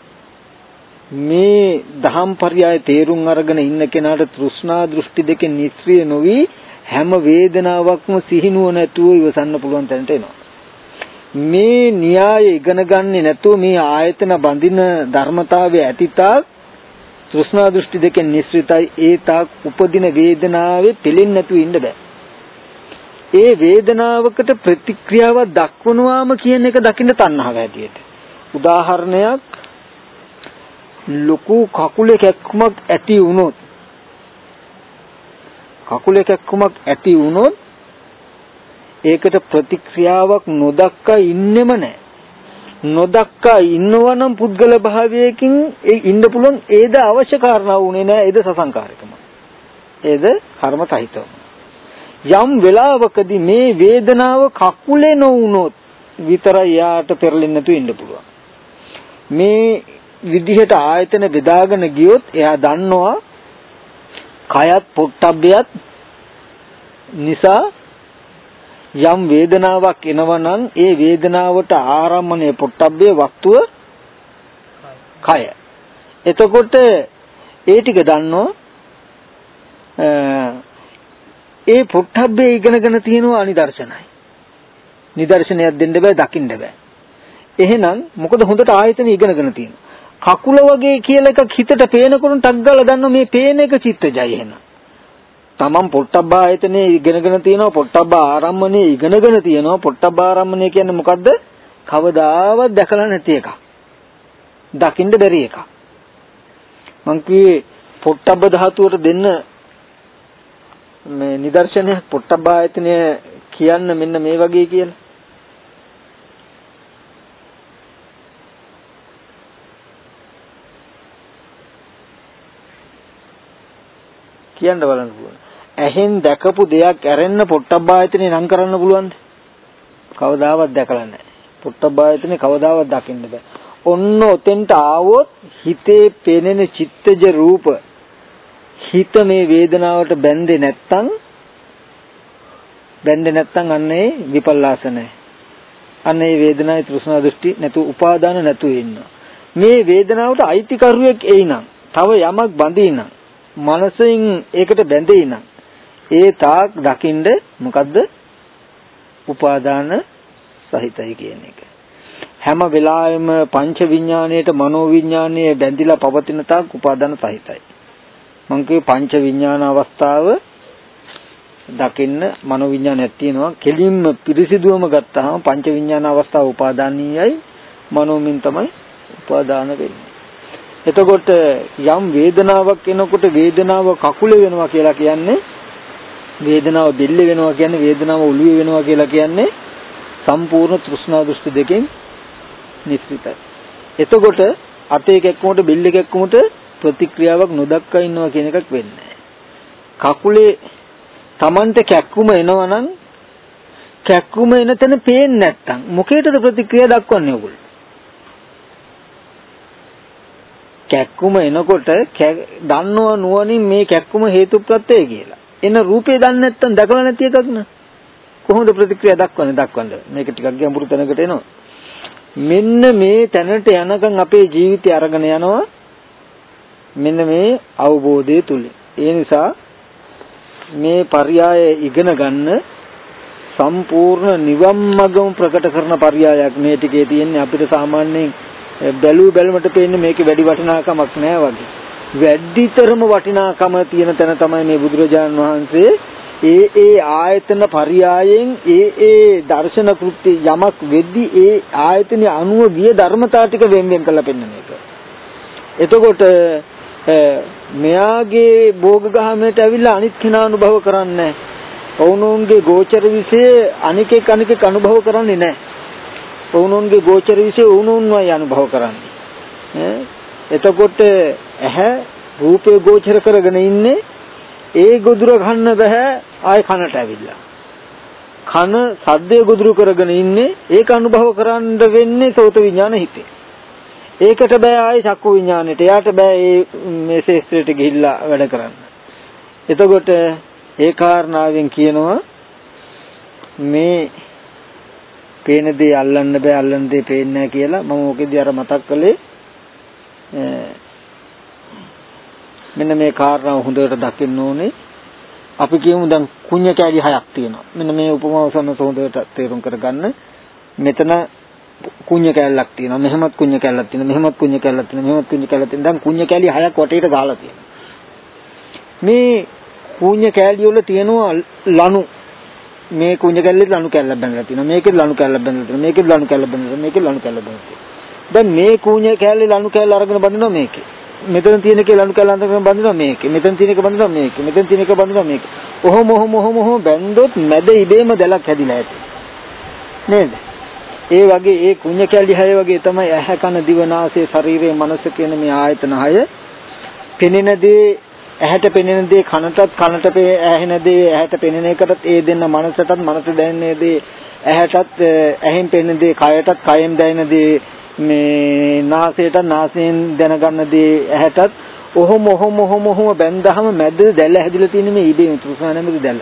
මේ දහම් පරයය තේරුම් අරගෙන ඉන්න කෙනාට තෘෂ්ණා දෘෂ්ටි දෙකෙන් නිස්ක්‍රිය නොවි හැම වේදනාවක්ම සිහිනුව නැතුව ඉවසන්න පුළුවන් තැනට එනවා. මේ න්‍යාය ඉගෙන ගන්නේ නැතුව මේ ආයතන බඳින ධර්මතාවය ඇතිතාක් තෘෂ්ණා දෘෂ්ටි දෙකෙන් නිස්ෘතයි. ඒ තාක් උපදින වේදනාවේ පෙලෙන්නේ නැතුව ඉන්න බෑ. ඒ වේදනාවකට ප්‍රතික්‍රියාවක් දක්වනවාම කියන එක දකින්න තණ්හාව ඇටියෙට. උදාහරණයක්, ලොකු කකුලේ කැක්කුමක් ඇති වුණොත් ඒකට ප්‍රතික්‍රියාවක් නොදක්කා ඉන්නෙම නැහැ. නොදක්කා ඉන්නවනම් පුද්ගල භාවයකින් ඒ ඉන්න පුළුවන්. ඒද අවශ්‍ය කාරණා වුණේ නැහැ. ඒද සසංකාරිකම. ඒද කර්ම සහිතව. යම් වෙලාවකදී මේ වේදනාව කකුලේ නොවුනොත් විතරයි යාට පෙරලෙන්නේ නැතුව ඉන්න පුළුවන්. මේ විදිහට ආයතන බෙදාගෙන ගියොත් එයා දන්නවා කයත් පොට්ටබ්බයත් නිසා යම් වේදනාවක් එනවනම් ඒ වේදනාවට ආරම්මණය පොට්ටබ්බේ වස්තුව කය. එතකොට ඒ ටික දන්නෝ ඒ පොට්ටබ්බේ ඉගෙනගෙන තියෙනවා අනිදර්ශනයි. නිදර්ශනයක් දෙන්න බෑ, දකින්න බෑ. එහෙනම් මොකද හොඳට ආයතන ඉගෙනගෙන තියෙනවා. කකුල වගේ කියලා එකක් හිතට පේනකොට ටක් ගාලා දන්නවා මේ පේන එක චිත්තජය. එහෙනම් තමන් පොට්ටබ්බ ආයතනේ ඉගෙනගෙන තියෙනවා, පොට්ටබ්බ ආරම්මණය ඉගෙනගෙන තියෙනවා. පොට්ටබ්බ ආරම්මණය කියන්නේ මොකද්ද? කවදාවත් දැකලා නැති එකක්, දකින්න බැරි එකක්. මං කියේ පොට්ටබ්බ ධාතුවට දෙන්න මේ නිදර්ශනයක්. පොට්ටබ්බ ආයතනය කියන්න මෙන්න මේ වගේ කියලා. කියන්න බලන්න පුළුවන්. ඇහෙන් දැකපු දෙයක් ඇරෙන්න පොට්ටබ්බායතනේ නම් කරන්න පුළුවන්ද? කවදාවත් දැකලා නැහැ. පොට්ටබ්බායතනේ කවදාවත් දකින්න බෑ. ඔන්න ඔතෙන්ට ආවොත් හිතේ පෙනෙන චිත්තජ රූප හිත මේ වේදනාවට බැඳේ නැත්තම් අන්නේ විපල්ලාස නැහැ. අන්නේ වේදනාවේ තෘෂ්ණා දෘෂ්ටි නැතු උපාදාන නැතු ඉන්නවා. මේ වේදනාවට අයිතිකරුවෙක් එයිනම් තව යමක් බඳිනම් මනසෙන් ඒකට බැඳෙයිනම් ඒ තාක් දකින්ද මොකද්ද උපාදාන සහිතයි කියන එක. හැම වෙලාවෙම පංච විඥාණයට මනෝ විඥාණය බැඳිලා පවතින තාක් උපාදාන සහිතයි. මං කියේ පංච විඥාන අවස්ථාව දකින්න මනෝ විඥානයක් තියෙනවා. කෙලින්ම පිරිසිදුවම ගත්තාම පංච විඥාන අවස්ථාව උපාදානීයයි මනෝමින් තමයි උපාදාන වෙන්නේ. එතකොට යම් වේදනාවක් එනකොට වේදනාව කකුලේ වෙනවා කියලා කියන්නේ වේදනාව බෙල්ලේ වෙනවා කියන්නේ වේදනාව ඔළුවේ වෙනවා කියලා කියන්නේ සම්පූර්ණ තෘෂ්ණා දෘෂ්ටි දෙකෙන් නිස්සිතයි. එතකොට අතේ කැක්කුමට බෙල්ලේ කැක්කුමට ප්‍රතික්‍රියාවක් නොදක්වා ඉන්නවා කියන එකක් වෙන්නේ නැහැ. කකුලේ Tamante කැක්කුම එනවා නම් කැක්කුම එන තැන පේන්නේ නැත්තම් මොකේද ප්‍රතික්‍රියා දක්වන්නේ ඔයගොල්ලෝ? කැක්කුම එනකොට දන්නව නුවණින් මේ කැක්කුම හේතුප්‍රත්‍යය කියලා. එන රූපේ දන්නේ නැත්තම් දැකලා නැති එකක් න ะ. කොහොමද ප්‍රතික්‍රියා දක්වන්නේ? මේක ටිකක් ගැඹුරු තැනකට එනවා. මෙන්න මේ තැනට යනකම් අපේ ජීවිතය අරගෙන යනවා. මෙන්න මේ අවබෝධය තුලින්. ඒ නිසා මේ පර්යාය ඉගෙන ගන්න සම්පූර්ණ නිවන් මඟම ප්‍රකට කරන පර්යායක් මේ ටිකේ තියෙන්නේ. අපිට සාමාන්‍යයෙන් බැලුමට පේන්නේ මේකේ වැඩි වටිනාකමක් නැහැ වගේ. වැඩිතරම වටිනාකම තියෙන තැන තමයි මේ බුදුරජාණන් වහන්සේ ඒ ආයතන පරියායෙන් ඒ දර්ශන කෘත්‍ය යමක් වෙද්දී ඒ ආයතන අනුව ගිය ධර්මතා ටික වෙන් කරලා පෙන්නන එක. එතකොට මෙයාගේ භෝග ගහමට ඇවිල්ලා අනිත් කෙනා අනුභව කරන්නේ නැහැ. ඔවුනෝන්ගේ ගෝචර විශේෂ අනිකෙක් අනුභව කරන්නේ නැහැ. ඔවුනෝන්ගේ ගෝචර විශේෂ ඔවුනෝන්වයි අනුභව කරන්නේ. එතකොට ඇහැ රූපේ ගෝචර කරගෙන ඉන්නේ ඒ ගොදුර ගන්න බෑ ආය කනට ඇවිල්ලා. කන සද්දේ ගොදුරු කරගෙන ඉන්නේ ඒක අනුභව කරන්න වෙන්නේ සෝත විඥාන හිතේ. ඒකට බෑ ආයි චක්කු විඥානෙට. එයාට බෑ මේ ශේෂ්ත්‍රයට ගිහිල්ලා වැඩ කරන්න. එතකොට ඒ කාරණාවෙන් කියනවා මේ පේන දේ අල්ලන්න බෑ අල්ලන දේ පේන්නේ නැහැ කියලා. මම ඔකෙදී අර මතක් කළේ මෙන්න මේ කාරණාව හොඳට දකින්න ඕනේ. අපි කියමු දැන් කුණ්‍ය කැලි 6ක් තියෙනවා. මෙන්න මේ උපමාව සම්මත හොඳට තේරුම් කරගන්න. මෙතන කුණ්‍ය කැලලක් තියෙනවා. මෙහෙමත් කුණ්‍ය කැලලක් තියෙනවා. මෙහෙමත් කුණ්‍ය කැලලක් තියෙනවා. මෙහෙමත් කුණ්‍ය කැලලක් තියෙනවා. දැන් කුණ්‍ය කැලි 6ක් වටේට ගහලා තියෙනවා. මේ කුණ්‍ය කැලි වල තියෙනවා ලණු. මේ කුණ්‍ය කැලලේ ලණු කැලලක් බැඳලා තියෙනවා. මේකේ ලණු කැලලක් බැඳලා තියෙනවා. මේකේ ලණු කැලලක් බැඳලා තියෙනවා. මේකේ ලණු කැලලක් බැඳලා තියෙනවා. දැන් මේ කුණ්‍ය කැලලේ ලණු කැලල අරගෙන බඳිනවා මේකේ. මෙතන තියෙන එකේ ලණු කැලල අරගෙන බඳිනවා මේකේ. මෙතන තියෙන එක බඳිනවා මේකේ. මෙතන තියෙන එක බඳිනවා මේකේ. ඔහොම බැඳොත් මැද ඉබේම දැලක් හැදිලා ඇති. නේද? ඒ වගේ ඒ කුණ්‍ය කැලි 6 වගේ තමයි ඇහැ කන දිව නාසය ශරීරය මනස කියන මේ ආයතන 6. පෙනෙන දේ ඇහැට පෙනෙන දේ කනටත් ඇහෙන දේ ඇහැට පෙනෙන එකටත් ඒ දෙන්න මනසටත් මනස දැනෙන දේ ඇහැටත් ඇහෙන් පෙනෙන දේ කයටත් කයෙන් දැනෙන දේ මේ නාසයටත් නාසයෙන් දැනගන්න දේ ඇහැටත් ඔහොම බැඳහම මැද දැල හැදිලා තියෙන මේ ඉබේම තෘෂ්ණා නැමැති දැල.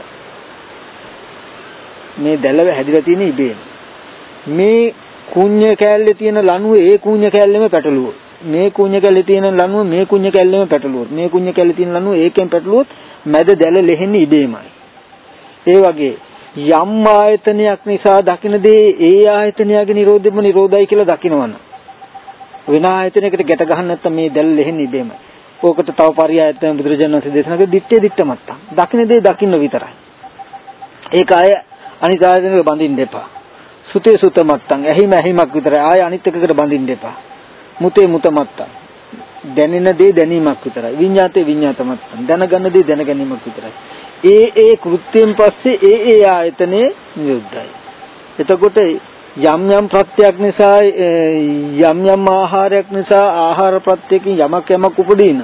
මේ දැල හැදිලා තියෙන ඉබේම. මේ කුණ්‍ය කැලේ තියෙන ලණුව ඒ කුණ්‍ය කැලේම පැටලුවොත් මේ කුණ්‍ය කැලේ තියෙන ලණුව මේ කුණ්‍ය කැලේම පැටලුවොත් මේ කුණ්‍ය කැලේ තියෙන ලණුව ඒකෙන් පැටලුවොත් මැද දැල ලෙහෙන්නේ ඉබේමයි. ඒ වගේ යම් ආයතනයක් නිසා දකින්න දේ ඒ ආයතනයගේ නිරෝධෙම නිරෝධයි කියලා දකින්නවනම් වෙන ආයතනයකට ගැට ගන්න නැත්නම් මේ දැල ලෙහෙන්නේ ඉබේමයි. ඕකට තව පරියායක් තමයි බුදුරජාණන් වහන්සේ දේශනා කළේ දිත්තමත්ත. දකින්න දේ දකින්න විතරයි. ඒක අය අනිත් ආයතනෙක බඳින්න එපා. සුතේ සුතමත්තන් ඇහිමක් විතරයි. ආය අනිත් එකකට බඳින්න එපා. මුතේ මුතමත්තන් දැනෙන දේ දැනීමක් විතරයි. විඤ්ඤාතේ විඤ්ඤාතමත්තන් දැනගන්න දේ දැනගැනීමක් විතරයි. ඒ කෘත්‍යයෙන් පස්සේ ඒ ආයතනේ නිරුද්ධයි. එතකොට යම් ප්‍රත්‍යක් නිසා යම් ආහාරයක් නිසා ආහාර ප්‍රත්‍යයෙන් යමක් උපදීන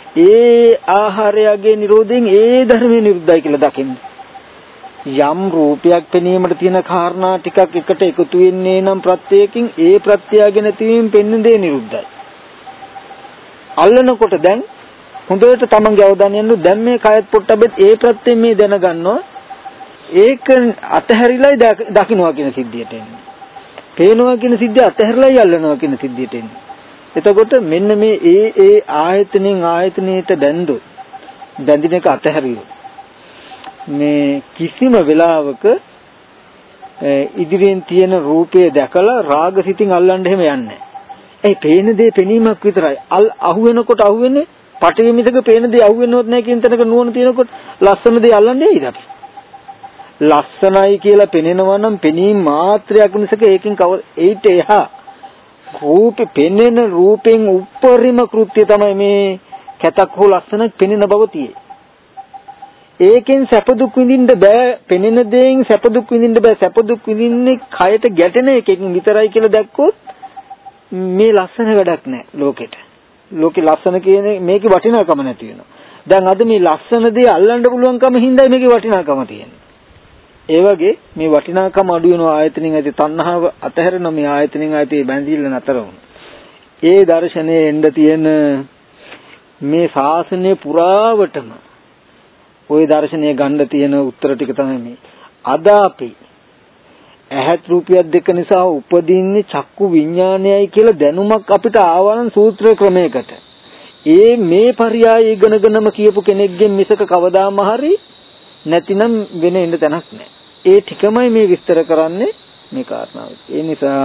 ඒ ආහාරයගේ නිරෝධයෙන් ඒ ධර්මයේ නිරුද්ධයි කියලා දකින්න. යම් රූපයක් පෙනීමට තියෙන කාරණා ටිකක් එකට එකතු වෙන්නේ නම් ප්‍රත්‍යයෙන් ඒ ප්‍රත්‍යයගෙන නැතිවීම පෙන්වන දේ නිරුද්ධයි. අල්ලනකොට දැන් හොඳට තමන්ගේ අවධානය යොමු දැන් මේ කයත් පොට්ටබෙත් ඒ ප්‍රත්‍යයෙන් මේ දැනගන්නවා ඒක අතහැරිලායි දකින්නවා කියන සිද්ධියට එන්නේ. පේනවා කියන සිද්ධිය අතහැරලායි අල්ලනවා කියන සිද්ධියට එන්නේ. එතකොට මෙන්න මේ ඒ ආයතනෙන් ආයතනයට බැඳුත් බැඳින එක අතහැරියොත් මේ කිසිම වෙලාවක ඉදිරියෙන් තියෙන රූපය දැකලා රාගසිතින් අල්ලන්න එහෙම යන්නේ නැහැ. ඒ පේන දේ පෙනීමක් විතරයි. අහු වෙනකොට අහු වෙන්නේ පටවි මිසක පේන දේ අහු වෙනවත් නැහැ කියන තැනක නුවණ තියෙනකොට ලස්සන දේ අල්ලන්නේ ඇයිද අපි? ලස්සනයි කියලා පෙනෙනවා නම් පෙනීම මාත්‍රයක් මිසක ඒකෙන් ඒිට එහා රූපේ පෙනෙන රූපෙන් උපරිම කෘත්‍ය තමයි මේ කැතක් හෝ ලස්සනක් පෙනෙන බව තියෙන්නේ. ඒකෙන් සැප දුක් විඳින්න බෑ. පෙනෙන දේෙන් සැප දුක් විඳින්න බෑ. සැප දුක් විඳින්නේ කයට ගැටෙන එකකින් විතරයි කියලා දැක්කොත් මේ ලස්සන වැඩක් නෑ ලෝකෙට. ලෝකේ ලස්සන කියන්නේ මේකේ වටිනාකම නැති වෙනවා. දැන් අද මේ ලස්සන දේ අල්ලන්න පුළුවන්කම හින්දායි මේකේ වටිනාකම තියෙන්නේ. ඒ වගේ මේ වටිනාකම අඩු වෙන ආයතනින් ඇති තණ්හාව අතහැරෙන මේ ආයතනින් ඇති බැඳිල්ල නතර වුණා. ඒ දර්ශනයේ එන්න තියෙන මේ ශාසනය පුරාවටම ওই දර්ශනය ගන්න තියෙන උත්තර ටික තමයි මේ. අද අපි ඇහත් රූපියක් දෙක නිසා උපදින්නේ චක්කු විඥානයයි කියලා දැනුමක් අපිට ආවනම් සූත්‍ර ක්‍රමයකට. ඒ මේ පරියාය ඉගෙනගෙනම කියපු කෙනෙක්ගෙන් මිසක කවදාම හරි නැතිනම් වෙන ඉන්න තැනක් නැහැ. ඒ ටිකමයි මේ විස්තර කරන්නේ මේ කාරණාව. ඒ නිසා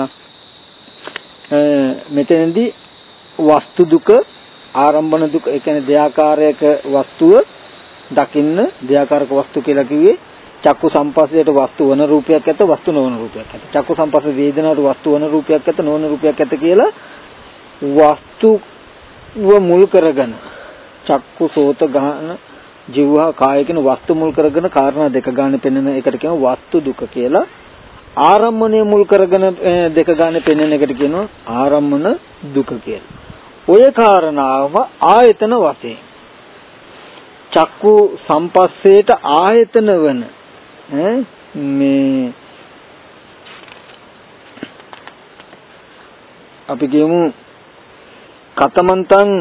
මෙතනදී වස්තු දුක, ආරම්භන දුක, ඒ කියන්නේ දෙආකාරයක වස්තුව දකින්න දෙආකාරක වස්තු කියලා කිව්වේ චක්කු සම්පස්සයට වස්තු වන රූපයක් ඇත, වස්තු නොවන රූපයක් ඇත. චක්කු සම්පස්ස වේදනාවට වස්තු වන රූපයක් ඇත, නොවන රූපයක් ඇත කියලා වස්තුව මුල් කරගෙන චක්කු සෝත ගාන ජීවහා කාය කියන වස්තු මුල් කරගෙන කාරණා දෙක ගන්න පෙන්වන එකට කියනවා වස්තු දුක කියලා. ආරම්මණය මුල් කරගෙන දෙක ගන්න පෙන්වන එකට කියනවා ආරම්මන දුක කියලා. ඔය කාරණාව ආයතන වශයෙන් චක්කු සම්පස්සේට ආයතන වන මේ අපි කියමු කතමන්තං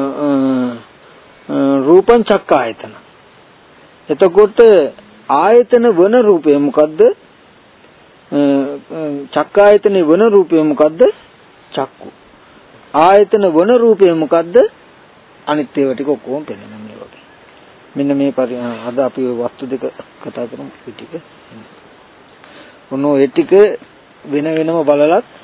රූපං චක්කායතන. එතකොට ආයතන වන රූපය මොකද්ද? චක්කායතනේ වන රූපය මොකද්ද? චක්කු. ආයතන වන රූපය මොකද්ද? අනිත් ඒවා ටික ඔක්කොම පෙනෙන මේ වගේ. මෙන්න මේ අද අපි වස්තු දෙක කතා කරමු ටික. ඔන්න ඔය ටික වෙන වෙනම බලලත්